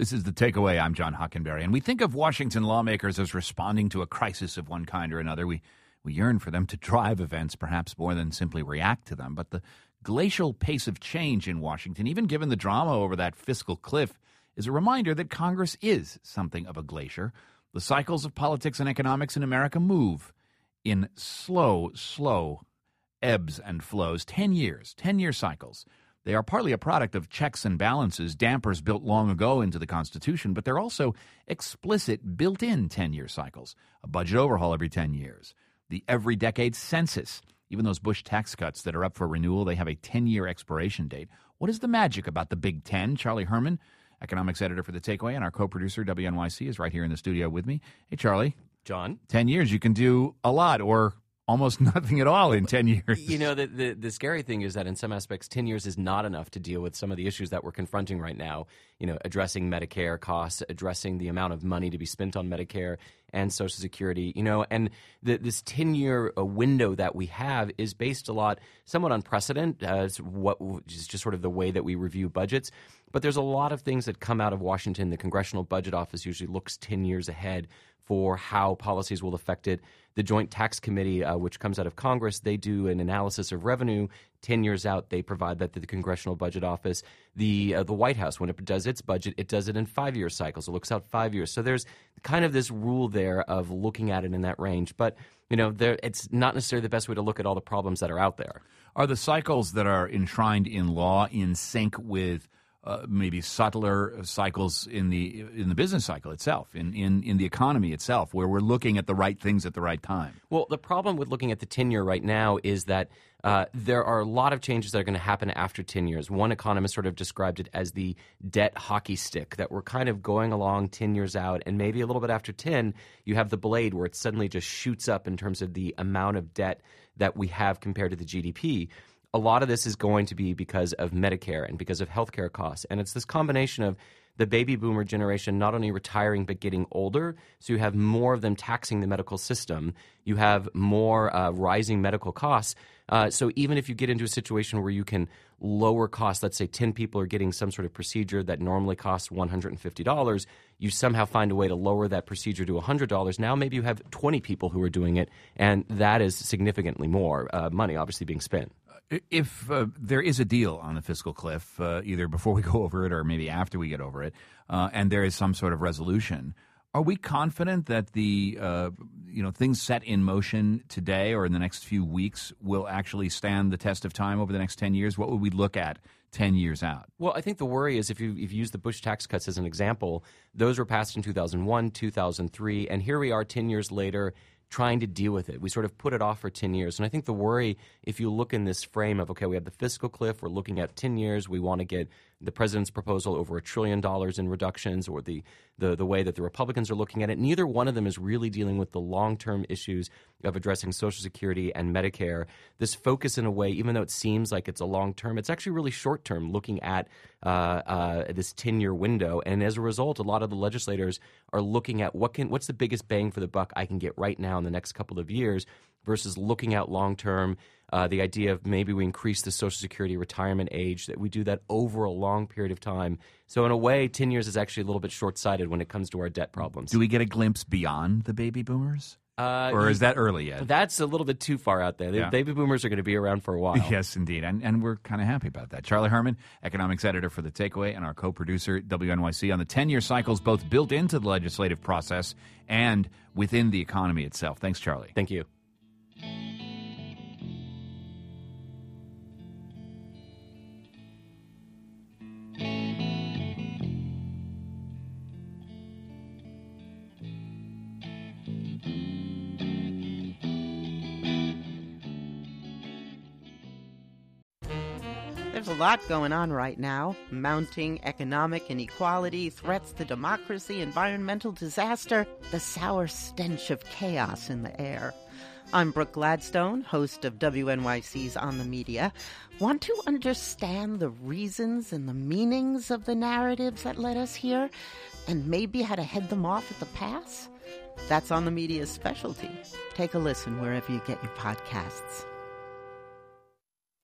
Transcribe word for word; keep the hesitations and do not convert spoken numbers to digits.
This is The Takeaway. I'm John Hockenberry. And we think of Washington lawmakers as responding to a crisis of one kind or another. We we yearn for them to drive events, perhaps more than simply react to them. But the glacial pace of change in Washington, even given the drama over that fiscal cliff, is a reminder that Congress is something of a glacier. The cycles of politics and economics in America move in slow, slow ebbs and flows. Ten years, ten-year cycles. They are partly a product of checks and balances, dampers built long ago into the Constitution, but they're also explicit, built-in ten-year cycles. A budget overhaul every ten years. The every decade census. Even those Bush tax cuts that are up for renewal, they have a ten-year expiration date. What is the magic about the Big Ten? Charlie Herman, economics editor for The Takeaway, and our co-producer, W N Y C, is right here in the studio with me. Hey, Charlie. John. Ten years, you can do a lot, or almost nothing at all in ten years. You know, the, the the scary thing is that in some aspects, ten years is not enough to deal with some of the issues that we're confronting right now. You know, addressing Medicare costs, addressing the amount of money to be spent on Medicare and Social Security. You know, and the, this ten-year window that we have is based a lot, somewhat unprecedented, as what is just sort of the way that we review budgets. But there's a lot of things that come out of Washington. The Congressional Budget Office usually looks ten years ahead for how policies will affect it. The Joint Tax Committee, uh, which comes out of Congress, they do an analysis of revenue ten years out. They provide that to the Congressional Budget Office. The uh, the White House, when it does its budget, it does it in five-year cycles. It looks out five years. So there's kind of this rule there of looking at it in that range. But, you know, there, it's not necessarily the best way to look at all the problems that are out there. Are the cycles that are enshrined in law in sync with Uh, maybe subtler cycles in the in the business cycle itself, in, in, in the economy itself, where we're looking at the right things at the right time? Well, the problem with looking at the ten-year right now is that uh, there are a lot of changes that are going to happen after ten years. One economist sort of described it as the debt hockey stick, that we're kind of going along ten years out, and maybe a little bit after ten, you have the blade where it suddenly just shoots up in terms of the amount of debt that we have compared to the G D P. A lot of this is going to be because of Medicare and because of healthcare costs. And it's this combination of the baby boomer generation not only retiring but getting older. So you have more of them taxing the medical system. You have more uh, rising medical costs. Uh, so even if you get into a situation where you can lower costs, let's say ten people are getting some sort of procedure that normally costs one hundred fifty dollars, you somehow find a way to lower that procedure to one hundred dollars. Now maybe you have twenty people who are doing it, and that is significantly more uh, money obviously being spent. If uh, there is a deal on the fiscal cliff, uh, either before we go over it or maybe after we get over it, uh, and there is some sort of resolution, are we confident that the uh, you know things set in motion today or in the next few weeks will actually stand the test of time over the next ten years? What would we look at ten years out? Well, I think the worry is if you, if you use the Bush tax cuts as an example, those were passed in two thousand one, two thousand three, and here we are ten years later trying to deal with it. We sort of put it off for ten years. And I think the worry, if you look in this frame of, okay, we have the fiscal cliff, we're looking at ten years, we want to get the president's proposal over a trillion dollars in reductions, or the, the, the way that the Republicans are looking at it, neither one of them is really dealing with the long-term issues of addressing Social Security and Medicare. This focus in a way, even though it seems like it's a long-term, it's actually really short-term, looking at uh, uh, this ten-year window. And as a result, a lot of the legislators are looking at what can what's the biggest bang for the buck I can get right now in the next couple of years versus looking out long-term. Uh, the idea of maybe we increase the Social Security retirement age, that we do that over a long period of time. So in a way, ten years is actually a little bit short-sighted when it comes to our debt problems. Do we get a glimpse beyond the baby boomers? Uh, or is that early yet? That's a little bit too far out there. The Yeah. baby boomers are going to be around for a while. Yes, indeed. And, and we're kind of happy about that. Charlie Herman, economics editor for The Takeaway, and our co-producer at W N Y C on the ten-year cycles, both built into the legislative process and within the economy itself. Thanks, Charlie. Thank you. There's a lot going on right now. Mounting economic inequality, threats to democracy, environmental disaster, the sour stench of chaos in the air. I'm Brooke Gladstone, host of W N Y C's On the Media. Want to understand the reasons and the meanings of the narratives that led us here, and maybe how to head them off at the pass? That's On the Media's specialty. Take a listen wherever you get your podcasts.